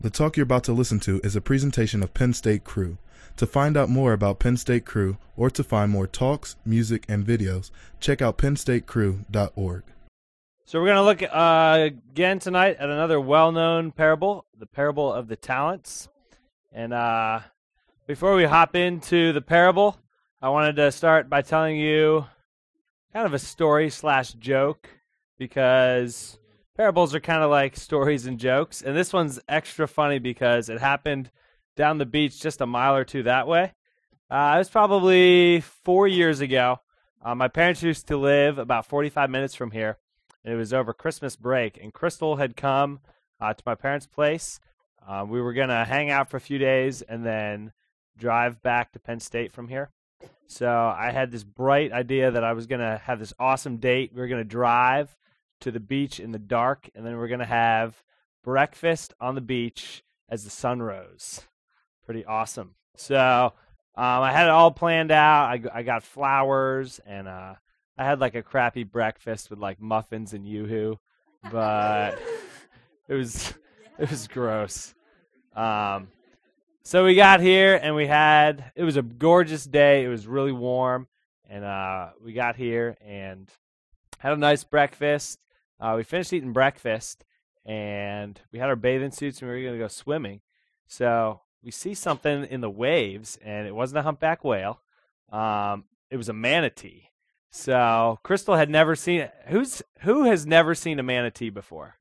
The talk you're about to listen to is a presentation of Penn State Crew. To find out more about Penn State Crew or to find more talks, music, and videos, check out pennstatecrew.org. So we're going to look again tonight at another well-known parable, the parable of the talents. And before we hop into the parable, I wanted to start by telling you kind of a story/joke, because parables are kind of like stories and jokes. And this one's extra funny because it happened down the beach just a mile or two that way. It was probably 4 years ago. My parents used to live about 45 minutes from here. And it was over Christmas break, and Crystal had come to my parents' place. We were going to hang out for a few days and then drive back to Penn State from here. So I had this bright idea that I was going to have this awesome date. We were going to drive to the beach in the dark, and then we're going to have breakfast on the beach as the sun rose. Pretty awesome. So I had it all planned out. I got flowers, and I had like a crappy breakfast with like muffins and Yoo-hoo, but it was gross. So we got here, and it was a gorgeous day. It was really warm, and we got here and had a nice breakfast. We finished eating breakfast, and we had our bathing suits, and we were going to go swimming. So we see something in the waves, and it wasn't a humpback whale. It was a manatee. So Crystal had never seen it. Who has never seen a manatee before?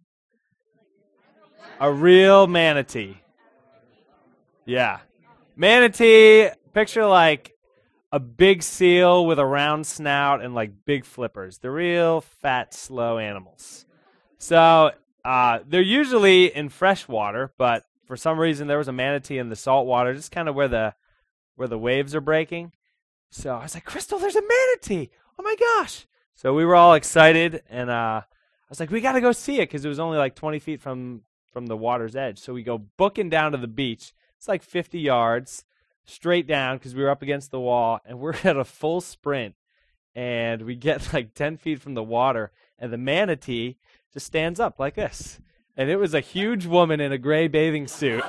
A real manatee. Yeah. Manatee, picture like a big seal with a round snout and like big flippers. They're real fat, slow animals. So they're usually in fresh water, but for some reason there was a manatee in the salt water, just kind of where the waves are breaking. So I was like, Crystal, there's a manatee. Oh my gosh. So we were all excited, and I was like, we got to go see it, because it was only like 20 feet from the water's edge. So we go booking down to the beach. It's like 50 yards straight down, because we were up against the wall, and we're at a full sprint, and we get like 10 feet from the water, and the manatee just stands up like this. And it was a huge woman in a gray bathing suit.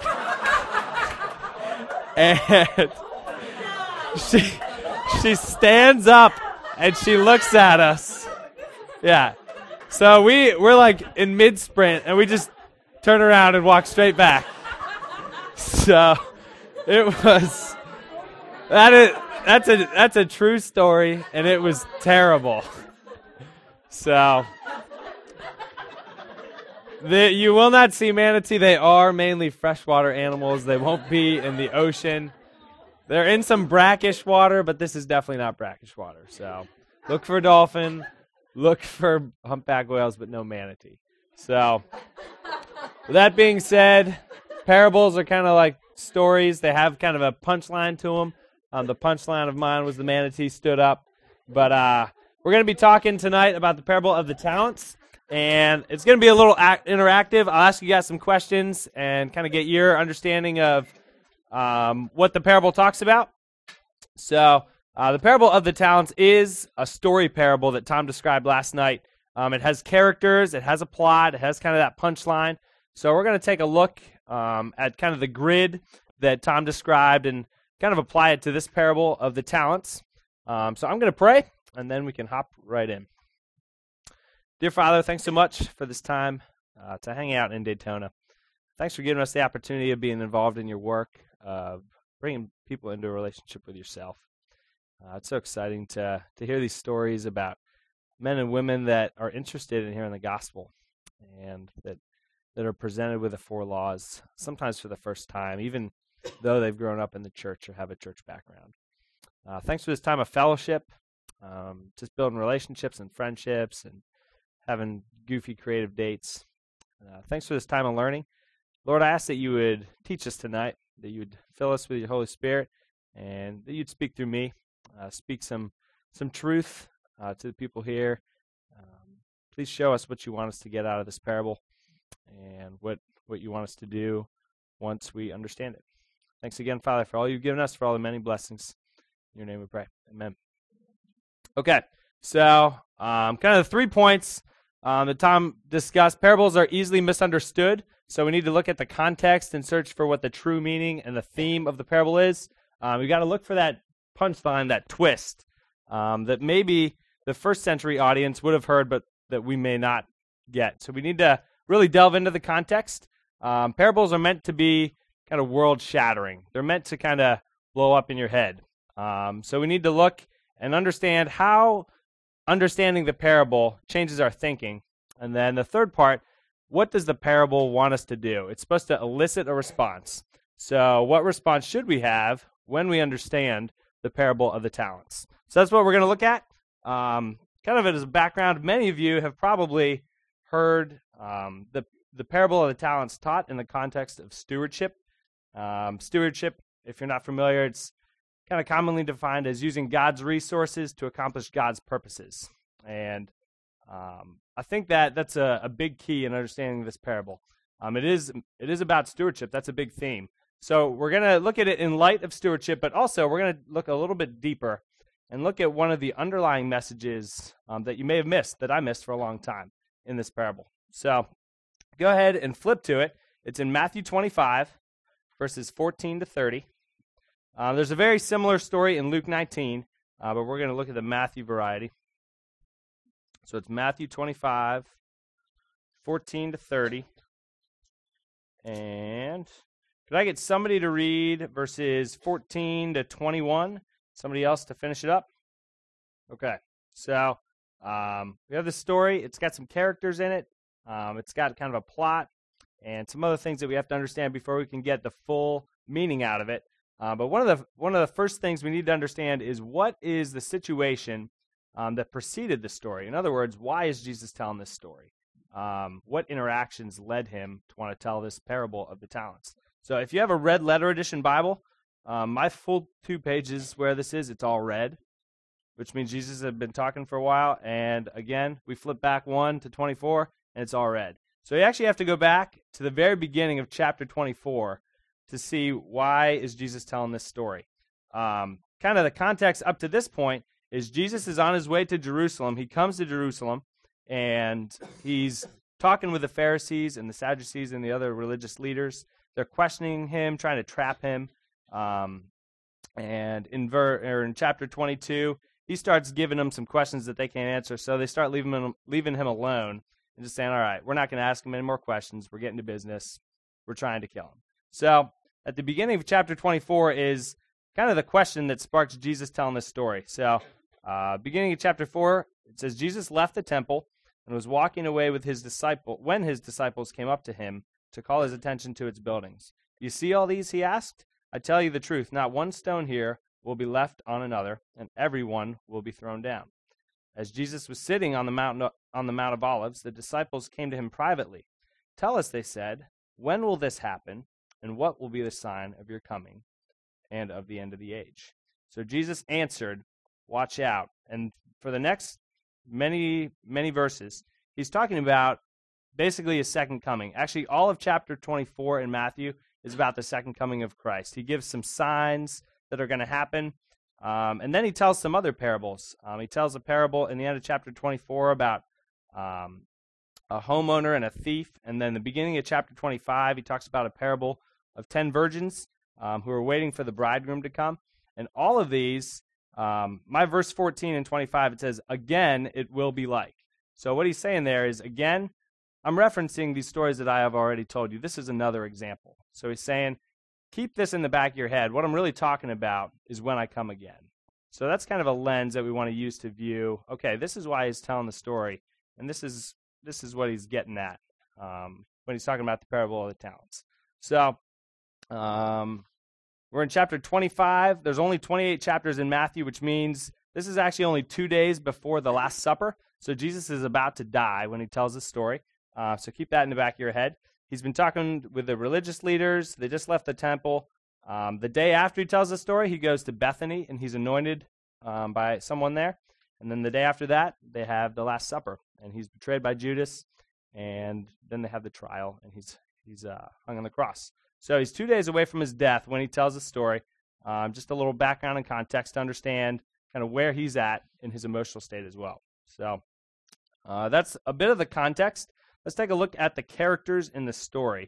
And she stands up, and she looks at us. Yeah. So we're like in mid-sprint, and we just turn around and walk straight back. So it was that's a true story, and it was terrible. So you will not see manatee. They are mainly freshwater animals. They won't be in the ocean. They're in some brackish water, but this is definitely not brackish water. So look for dolphin, look for humpback whales, but no manatee. So with that being said, parables are kind of like stories. They have kind of a punchline to them. The punchline of mine was the manatee stood up. But we're going to be talking tonight about the parable of the talents. And it's going to be a little interactive. I'll ask you guys some questions and kind of get your understanding of what the parable talks about. So the parable of the talents is a story parable that Tom described last night. It has characters, it has a plot, it has kind of that punchline. So we're going to take a look at kind of the grid that Tom described and kind of apply it to this parable of the talents. So I'm going to pray, and then we can hop right in. Dear Father, thanks so much for this time to hang out in Daytona. Thanks for giving us the opportunity of being involved in your work, of bringing people into a relationship with yourself. It's so exciting to hear these stories about men and women that are interested in hearing the gospel, and that are presented with the four laws, sometimes for the first time, even though they've grown up in the church or have a church background. Thanks for this time of fellowship, just building relationships and friendships and having goofy creative dates. Thanks for this time of learning. Lord, I ask that you would teach us tonight, that you would fill us with your Holy Spirit, and that you'd speak through me, speak some truth to the people here. Please show us what you want us to get out of this parable and what you want us to do once we understand it. Thanks again, Father, for all you've given us, for all the many blessings. In your name we pray. Amen. Okay, so kind of the 3 points that Tom discussed. Parables are easily misunderstood. So we need to look at the context and search for what the true meaning and the theme of the parable is. We got to look for that punchline, that twist that maybe the first century audience would have heard, but that we may not get. So we need to really delve into the context. Parables are meant to be kind of world-shattering. They're meant to kind of blow up in your head. So we need to look and understand how understanding the parable changes our thinking. And then the third part, what does the parable want us to do? It's supposed to elicit a response. So what response should we have when we understand the parable of the talents? So that's what we're going to look at. Kind of as a background, many of you have probably heard the parable of the talents taught in the context of stewardship. Stewardship, if you're not familiar, it's kind of commonly defined as using God's resources to accomplish God's purposes. And I think that's a big key in understanding this parable. It is about stewardship. That's a big theme. So we're going to look at it in light of stewardship, but also we're going to look a little bit deeper and look at one of the underlying messages that you may have missed, that I missed for a long time in this parable. So go ahead and flip to it. It's in Matthew 25, verses 14 to 30. There's a very similar story in Luke 19, but we're going to look at the Matthew variety. So it's Matthew 25, 14 to 30. And could I get somebody to read verses 14 to 21? Somebody else to finish it up? Okay. So we have this story. It's got some characters in it. It's got kind of a plot and some other things that we have to understand before we can get the full meaning out of it. But one of the first things we need to understand is what is the situation that preceded the story. In other words, why is Jesus telling this story? What interactions led him to want to tell this parable of the talents? So if you have a red letter edition Bible, my full 2 pages where this is, it's all red, which means Jesus had been talking for a while. And again, we flip back 1 to 24, and it's all red. So you actually have to go back to the very beginning of chapter 24 to see why is Jesus telling this story. Kind of the context up to this point is Jesus is on his way to Jerusalem. He comes to Jerusalem, and he's talking with the Pharisees and the Sadducees and the other religious leaders. They're questioning him, trying to trap him. And in chapter 22, he starts giving them some questions that they can't answer, so they start leaving him alone and just saying, all right, we're not going to ask him any more questions. We're getting to business. We're trying to kill him. So at the beginning of chapter 24 is kind of the question that sparks Jesus telling this story. So beginning of chapter 4, it says, Jesus left the temple and was walking away with his when his disciples came up to him to call his attention to its buildings. You see all these, he asked? I tell you the truth, not one stone here will be left on another, and every one will be thrown down. As Jesus was sitting on the Mount of Olives, the disciples came to him privately. Tell us, they said, when will this happen, and what will be the sign of your coming and of the end of the age? So Jesus answered, watch out. And for the next many, many verses, he's talking about basically his second coming. Actually, all of chapter 24 in Matthew is about the second coming of Christ. He gives some signs that are going to happen, and then he tells some other parables. He tells a parable in the end of chapter 24 about a homeowner and a thief, and then the beginning of chapter 25, he talks about a parable of 10 virgins who are waiting for the bridegroom to come. And all of these, my verse 14 and 25, it says, again, it will be like. So what he's saying there is, again, I'm referencing these stories that I have already told you. This is another example. So he's saying, keep this in the back of your head. What I'm really talking about is when I come again. So that's kind of a lens that we want to use to view, okay, this is why he's telling the story, and this is what he's getting at when he's talking about the parable of the talents. So we're in chapter 25. There's only 28 chapters in Matthew, which means this is actually only 2 days before the Last Supper. So Jesus is about to die when he tells this story. So keep that in the back of your head. He's been talking with the religious leaders. They just left the temple. The day after he tells the story, he goes to Bethany, and he's anointed by someone there. And then the day after that, they have the Last Supper, and he's betrayed by Judas. And then they have the trial, and he's hung on the cross. So he's 2 days away from his death when he tells the story. Just a little background and context to understand kind of where he's at in his emotional state as well. So that's a bit of the context. Let's take a look at the characters in the story.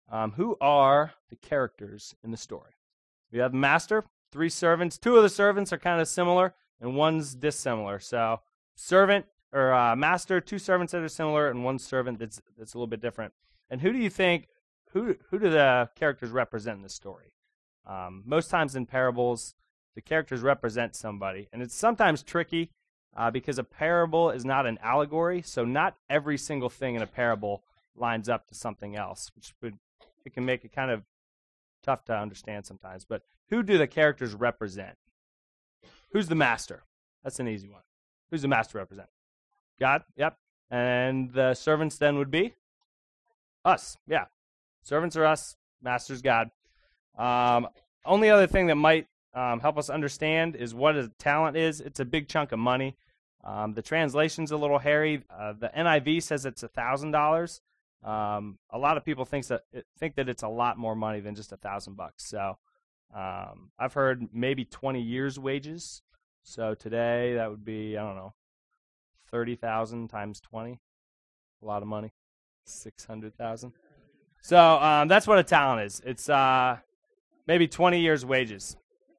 Who are the characters in the story? We have the master, 3 servants. 2 of the servants are kind of similar, and one's dissimilar. So servant or master, 2 servants that are similar, and 1 servant that's a little bit different. And who do you think? Who do the characters represent in the story? Most times in parables, the characters represent somebody, and it's sometimes tricky because a parable is not an allegory. So not every single thing in a parable lines up to something else, which it can make it kind of tough to understand sometimes. But who do the characters represent? Who's the master? That's an easy one. Who's the master represent? God? Yep. And the servants then would be? Us. Yeah. Servants are us. Master's God. Only other thing that might help us understand is what a talent is. It's a big chunk of money. The translation's a little hairy. The NIV says it's $1,000. A lot of people think that it's a lot more money than just $1,000 bucks. So I've heard maybe 20 years' wages. So today that would be, I don't know, 30,000 times 20. A lot of money. 600,000. So that's what a talent is. It's maybe 20 years' wages.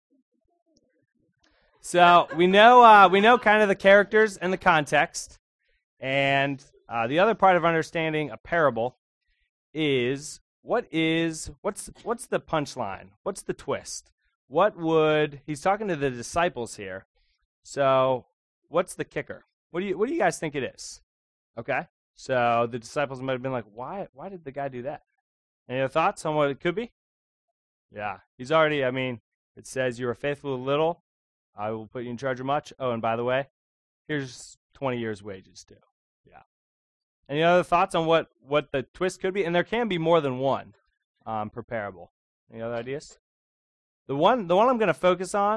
So we know kind of the characters and the context, and the other part of understanding a parable is what's the punchline? What's the twist? He's talking to the disciples here. So what's the kicker? What do you guys think it is? Okay. So the disciples might have been like, why did the guy do that? Any other thoughts on what it could be? Yeah. He's already, it says you are faithful with little, I will put you in charge of much. Oh, and by the way, here's 20 years' wages too. Yeah. Any other thoughts on what the twist could be? And there can be more than one per parable. Any other ideas? The one I'm going to focus on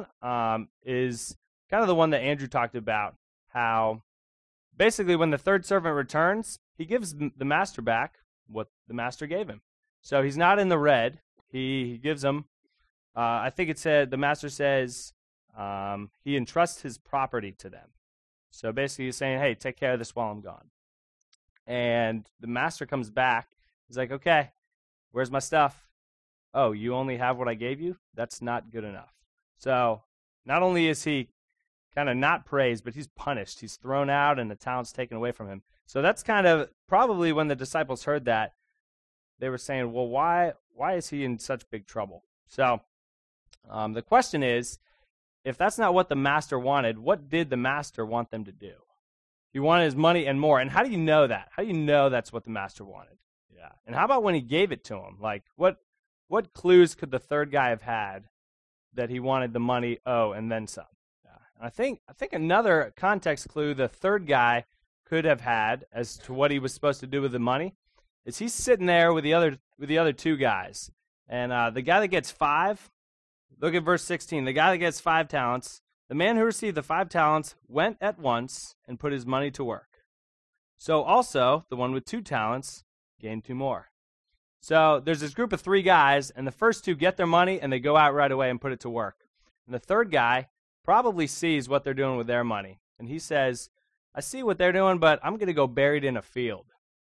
is kind of the one that Andrew talked about, how basically when the third servant returns, he gives the master back what the master gave him. So he's not in the red. He gives him, I think it said, the master says, he entrusts his property to them. So basically he's saying, hey, take care of this while I'm gone. And the master comes back. He's like, okay, where's my stuff? Oh, you only have what I gave you? That's not good enough. So not only is he kind of not praised, but he's punished. He's thrown out and the talent's taken away from him. So that's kind of probably when the disciples heard that, they were saying, well, why is he in such big trouble? So the question is, if that's not what the master wanted, what did the master want them to do? He wanted his money and more. And how do you know that? How do you know that's what the master wanted? Yeah. And how about when he gave it to him? Like, what clues could the third guy have had that he wanted the money, and then some? Yeah. And I think another context clue the third guy could have had as to what he was supposed to do with the money is he's sitting there with the other 2 guys. And the guy that gets 5, look at verse 16. The guy that gets 5 talents, the man who received the 5 talents went at once and put his money to work. So also, the one with 2 talents gained 2 more. So there's this group of 3 guys, and the first 2 get their money, and they go out right away and put it to work. And the third guy probably sees what they're doing with their money. And he says, I see what they're doing, but I'm going to go bury it in a field.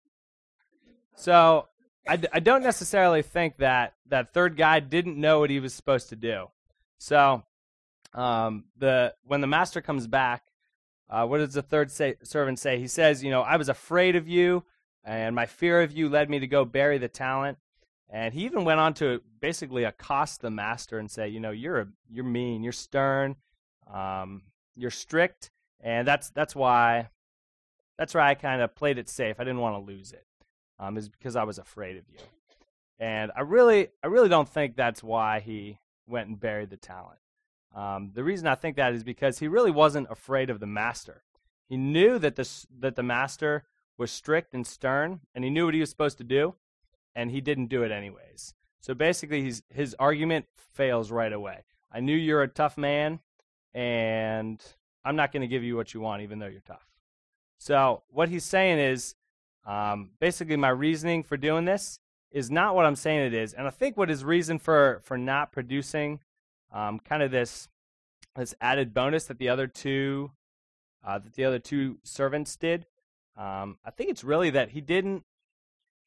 So I don't necessarily think that third guy didn't know what he was supposed to do. So when the master comes back, what does the third servant say? He says, I was afraid of you, and my fear of you led me to go bury the talent. And he even went on to basically accost the master and say, you're mean, you're stern, you're strict, and that's why I kind of played it safe. I didn't want to lose it. Is because I was afraid of you. And I really don't think that's why he went and buried the talent. The reason I think that is because he really wasn't afraid of the master. He knew that the master was strict and stern, and he knew what he was supposed to do, and he didn't do it anyways. So basically his argument fails right away. I knew you're a tough man, and I'm not going to give you what you want even though you're tough. So what he's saying is, basically my reasoning for doing this is not what I'm saying it is. And I think what his reason for not producing kind of this added bonus that the other two servants did, I think it's really that he didn't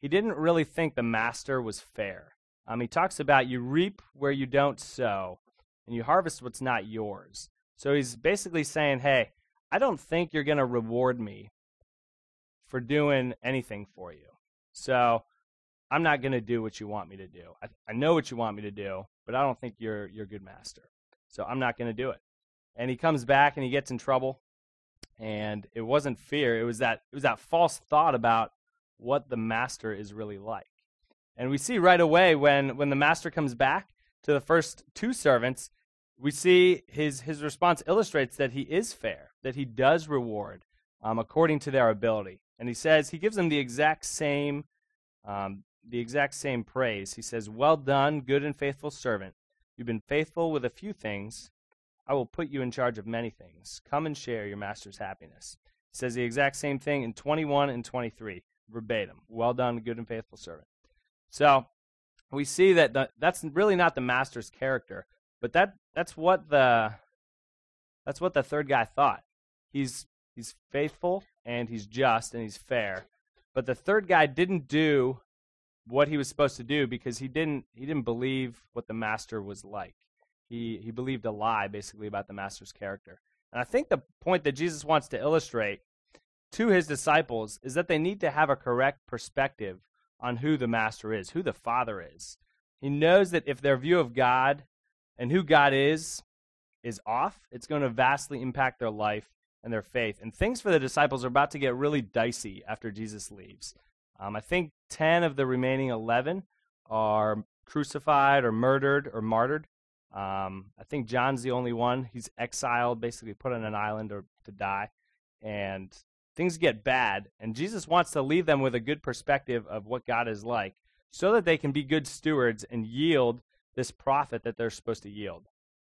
he didn't really think the master was fair. He talks about you reap where you don't sow, and you harvest what's not yours. So he's basically saying, hey, I don't think you're going to reward me for doing anything for you. So I'm not going to do what you want me to do. I know what you want me to do, but I don't think you're a good master. So I'm not going to do it. And he comes back and he gets in trouble. And it wasn't fear. It was that false thought about what the master is really like. And we see right away when the master comes back to the first two servants, we see his response illustrates that he is fair, that he does reward according to their ability. And he gives them the exact same praise. He says, "Well done, good and faithful servant. You've been faithful with a few things. I will put you in charge of many things. Come and share your master's happiness." He says the exact same thing in 21 and 23, verbatim. "Well done, good and faithful servant." So we see that that's really not the master's character, but that's what the third guy thought. He's faithful and he's just and he's fair, but the third guy didn't do what he was supposed to do because he didn't believe what the master was like. He believed a lie, basically, about the master's character. And I think the point that Jesus wants to illustrate to his disciples is that they need to have a correct perspective on who the master is, who the Father is. He knows that if their view of God and who God is off, it's going to vastly impact their life and their faith. And things for the disciples are about to get really dicey after Jesus leaves. I think 10 of the remaining 11 are crucified or murdered or martyred. I think John's the only one. He's exiled, basically put on an island or to die. And things get bad. And Jesus wants to leave them with a good perspective of what God is like so that they can be good stewards and yield this profit that they're supposed to yield.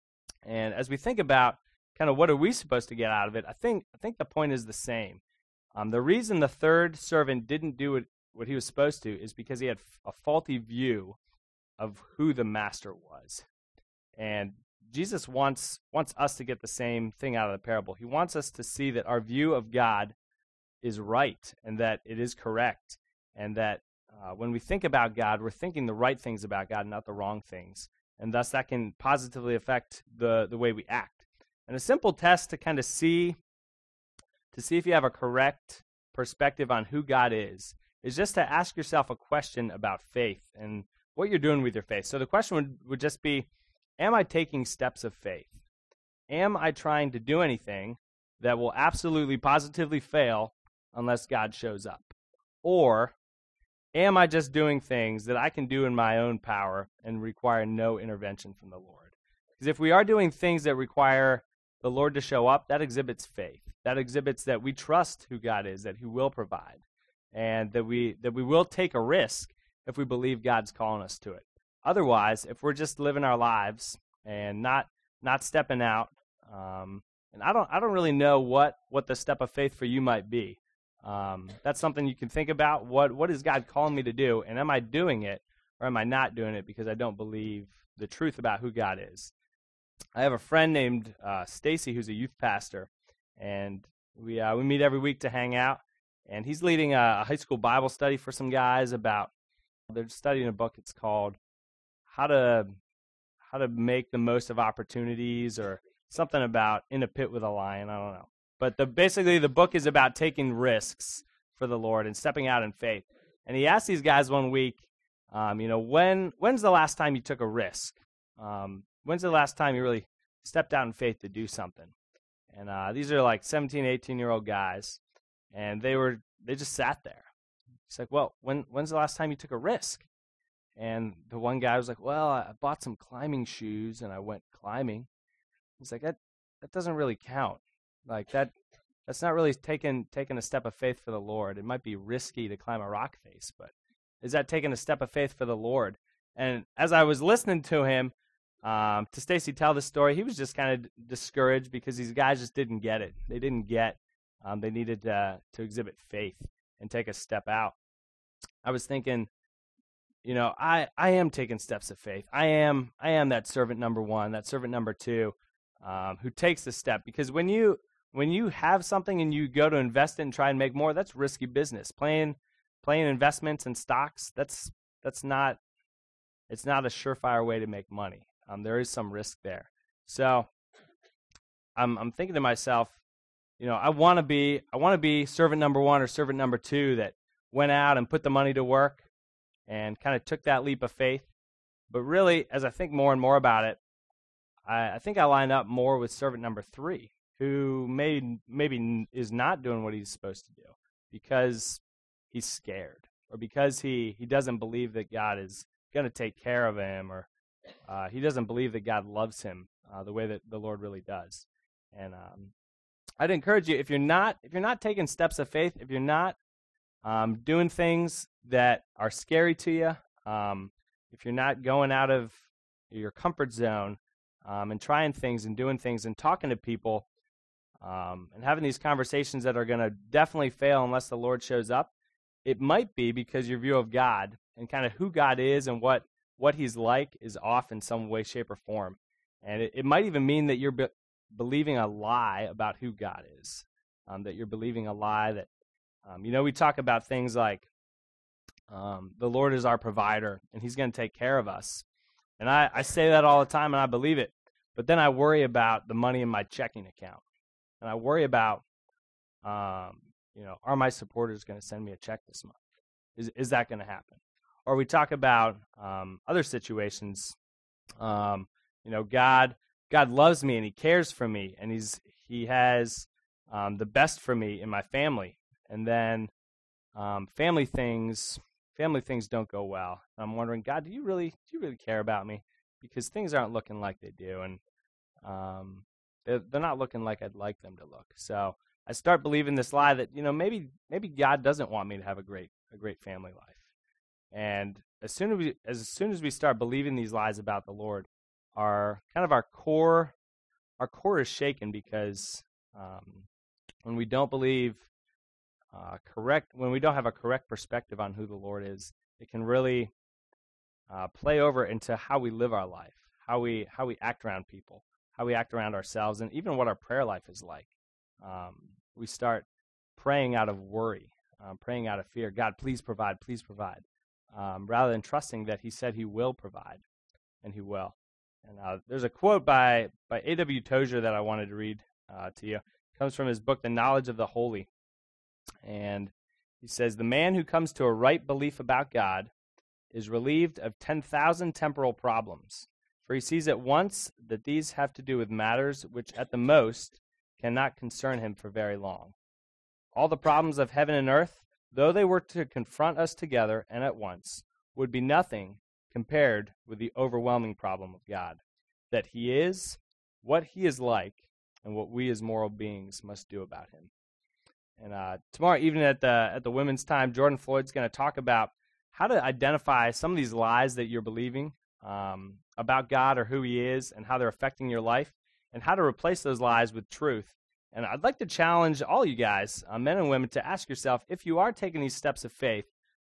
And as we think about kind of what are we supposed to get out of it, I think the point is the same. The reason the third servant didn't do what he was supposed to is because he had a faulty view of who the master was. And Jesus wants us to get the same thing out of the parable. He wants us to see that our view of God is right and that it is correct, and that when we think about God, we're thinking the right things about God, not the wrong things. And thus that can positively affect the way we act. And a simple test to kind of see if you have a correct perspective on who God is just to ask yourself a question about faith and what you're doing with your faith. So the question would just be, am I taking steps of faith? Am I trying to do anything that will absolutely, positively fail unless God shows up? Or am I just doing things that I can do in my own power and require no intervention from the Lord? Because if we are doing things that require the Lord to show up, that exhibits faith. That exhibits that we trust who God is, that He will provide, and that we will take a risk if we believe God's calling us to it. Otherwise, if we're just living our lives and not stepping out, and I don't really know what the step of faith for you might be. That's something you can think about. What is God calling me to do, and am I doing it or am I not doing it because I don't believe the truth about who God is? I have a friend named Stacy who's a youth pastor, and we meet every week to hang out. And he's leading a high school Bible study for some guys they're studying a book. It's called How to Make the Most of Opportunities, or something about In a Pit with a Lion. I don't know. But basically the book is about taking risks for the Lord and stepping out in faith. And he asked these guys one week, when's the last time you took a risk? When's the last time you really stepped out in faith to do something? And these are like 17, 18-year-old guys, and they just sat there. He's like, well, when's the last time you took a risk? And the one guy was like, well, I bought some climbing shoes and I went climbing. He's like, that doesn't really count. Like that's not really taking a step of faith for the Lord. It might be risky to climb a rock face, but is that taking a step of faith for the Lord? And as I was listening to him, to Stacy tell the story, he was just kind of discouraged because these guys just didn't get it. They didn't get. They needed to exhibit faith and take a step out. I was thinking, I am taking steps of faith. I am that servant number one, that servant number two, who takes the step. Because when you have something and you go to invest it and try and make more, that's risky business. Playing playing investments and stocks, it's not a surefire way to make money. There is some risk there. So I'm thinking to myself, I want to be servant number one or servant number two that went out and put the money to work and kind of took that leap of faith. But really, as I think more and more about it, I think I line up more with servant number three, who maybe is not doing what he's supposed to do because he's scared, or because he doesn't believe that God is going to take care of him, or he doesn't believe that God loves him the way that the Lord really does. And I'd encourage you, if you're not taking steps of faith, if you're not doing things that are scary to you, if you're not going out of your comfort zone and trying things and doing things and talking to people and having these conversations that are going to definitely fail unless the Lord shows up, it might be because your view of God and kind of who God is and what he's like is off in some way, shape, or form. And it might even mean that you're believing a lie about who God is, that you're believing a lie that, we talk about things like the Lord is our provider and he's going to take care of us. And I say that all the time and I believe it. But then I worry about the money in my checking account. And I worry about, are my supporters going to send me a check this month? Is that going to happen? Or we talk about other situations. God loves me and he cares for me and he has the best for me in my family. And then family things don't go well. I'm wondering, God, do you really care about me? Because things aren't looking like they do, and they're not looking like I'd like them to look. So I start believing this lie that maybe God doesn't want me to have a great family life. And as soon as we start believing these lies about the Lord, our core is shaken, because when we don't believe when we don't have a correct perspective on who the Lord is, it can really play over into how we live our life, how we act around people, how we act around ourselves, and even what our prayer life is like. We start praying out of worry, praying out of fear. God, please provide, rather than trusting that he said he will provide, and he will. And there's a quote by A.W. Tozer that I wanted to read to you. It comes from his book, The Knowledge of the Holy. And he says, "The man who comes to a right belief about God is relieved of 10,000 temporal problems, for he sees at once that these have to do with matters which at the most cannot concern him for very long. All the problems of heaven and earth, though they were to confront us together and at once, would be nothing compared with the overwhelming problem of God, that he is, what he is like, and what we as moral beings must do about him." And tomorrow evening at the women's time, Jordan Floyd's going to talk about how to identify some of these lies that you're believing about God or who he is, and how they're affecting your life, and how to replace those lies with truth. And I'd like to challenge all you guys, men and women, to ask yourself if you are taking these steps of faith,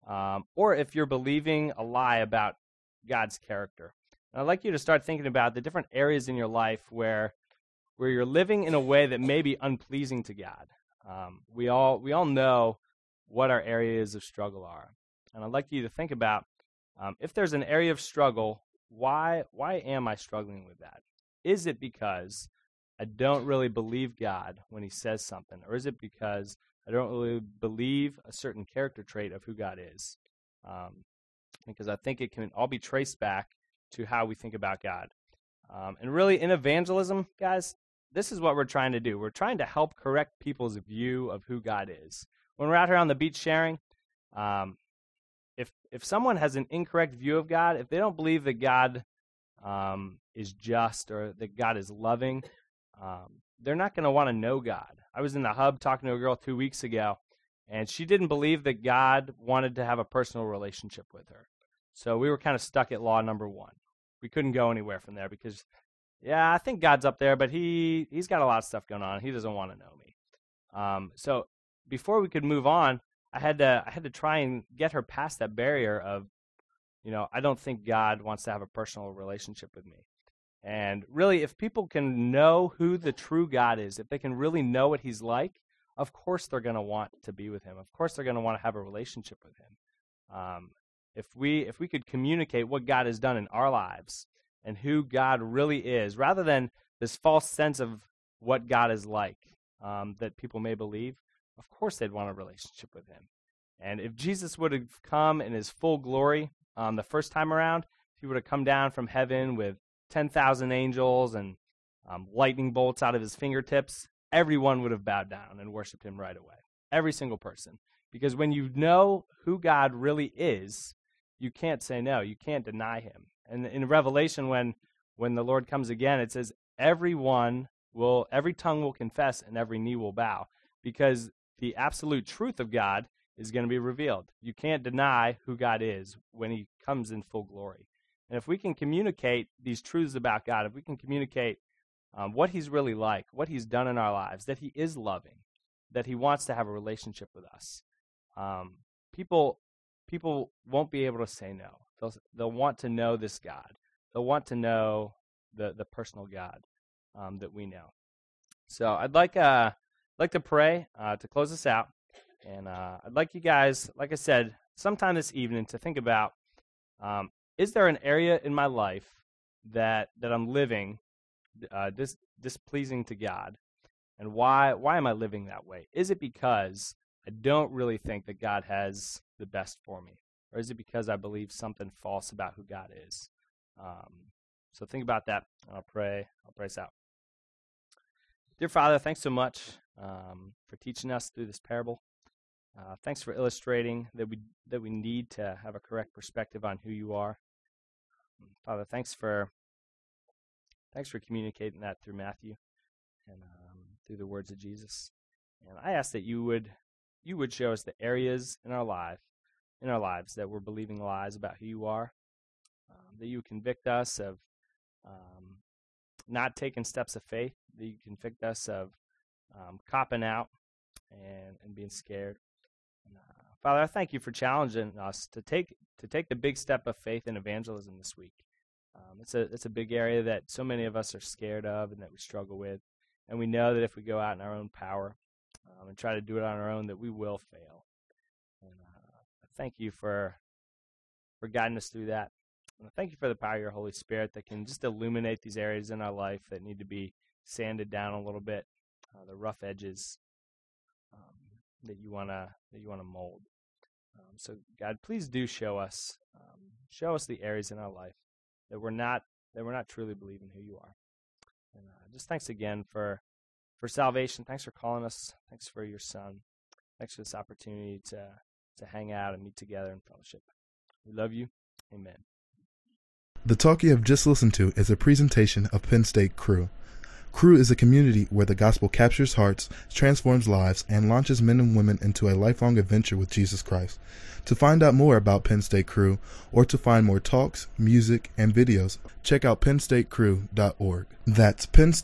or if you're believing a lie about God's character. And I'd like you to start thinking about the different areas in your life where you're living in a way that may be unpleasing to God. We all know what our areas of struggle are. And I'd like you to think about, if there's an area of struggle, why am I struggling with that? Is it because I don't really believe God when he says something? Or is it because I don't really believe a certain character trait of who God is? Because I think it can all be traced back to how we think about God. And really, in evangelism, guys, this is what we're trying to do. We're trying to help correct people's view of who God is. When we're out here on the beach sharing, if someone has an incorrect view of God, if they don't believe that God is just or that God is loving, they're not going to want to know God. I was in the hub talking to a girl 2 weeks ago, and she didn't believe that God wanted to have a personal relationship with her. So we were kind of stuck at law number one. We couldn't go anywhere from there because, I think God's up there, but he's got a lot of stuff going on. He doesn't want to know me. So before we could move on, I had to try and get her past that barrier of, I don't think God wants to have a personal relationship with me. And really, if people can know who the true God is, if they can really know what he's like, of course they're going to want to be with him. Of course they're going to want to have a relationship with him. If we could communicate what God has done in our lives and who God really is, rather than this false sense of what God is like that people may believe, of course they'd want a relationship with him. And if Jesus would have come in his full glory the first time around, if he would have come down from heaven with 10,000 angels and lightning bolts out of his fingertips, everyone would have bowed down and worshiped him right away. Every single person. Because when you know who God really is, you can't say no. You can't deny him. And in Revelation, when the Lord comes again, it says every tongue will confess and every knee will bow, because the absolute truth of God is going to be revealed. You can't deny who God is when he comes in full glory. And if we can communicate these truths about God, if we can communicate what he's really like, what he's done in our lives, that he is loving, that he wants to have a relationship with us, people won't be able to say no. They'll want to know this God. They'll want to know the personal God that we know. So I'd like to pray to close this out, and I'd like you guys, like I said, sometime this evening to think about, is there an area in my life that I'm living displeasing to God, and why am I living that way? Is it because I don't really think that God has the best for me, or is it because I believe something false about who God is? So think about that, and I'll pray us out. Dear Father, thanks so much for teaching us through this parable. Thanks for illustrating that we need to have a correct perspective on who you are. Father, thanks for communicating that through Matthew and through the words of Jesus. And I ask that you would show us the areas in our lives that we're believing lies about who you are, that you would convict us of not taking steps of faith, that you convict us of copping out and being scared. And, Father, I thank you for challenging us to take the big step of faith in evangelism this week. It's a big area that so many of us are scared of and that we struggle with. And we know that if we go out in our own power and try to do it on our own, that we will fail. And I thank you for guiding us through that. And I thank you for the power of your Holy Spirit that can just illuminate these areas in our life that need to be sanded down a little bit, the rough edges that you want to mold. So God, please do show us the areas in our life that we're not truly believing who you are. And just thanks again for salvation. Thanks for calling us. Thanks for your Son. Thanks for this opportunity to hang out and meet together in fellowship. We love you. Amen. The talk you have just listened to is a presentation of Penn State Crew. Crew is a community where the gospel captures hearts, transforms lives, and launches men and women into a lifelong adventure with Jesus Christ. To find out more about Penn State Crew, or to find more talks, music, and videos, check out PennStateCrew.org. That's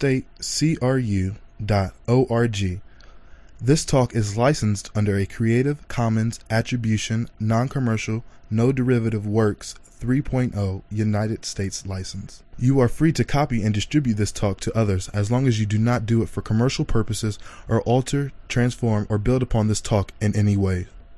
PennStateCRU.org. This talk is licensed under a Creative Commons Attribution, Non-Commercial, No Derivative Works 3.0 United States license. You are free to copy and distribute this talk to others as long as you do not do it for commercial purposes or alter, transform, or build upon this talk in any way.